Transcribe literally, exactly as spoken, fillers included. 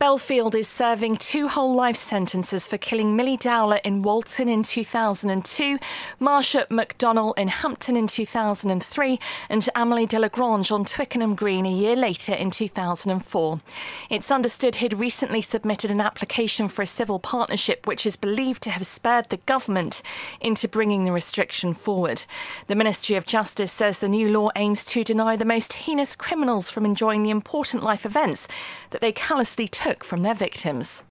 Belfield is serving two whole life sentences for killing Millie Dowler in Walton in two thousand two, Marsha McDonnell in Hampton in two thousand three, and Amélie Delagrange on Twickenham Green a year later in two thousand four. It's understood he'd recently submitted an application for a civil partnership which is believed to have spurred the government into bringing the restriction forward. The Ministry of Justice says the new law aims to deny the most heinous criminals from enjoying the important life events that they callously took from their victims.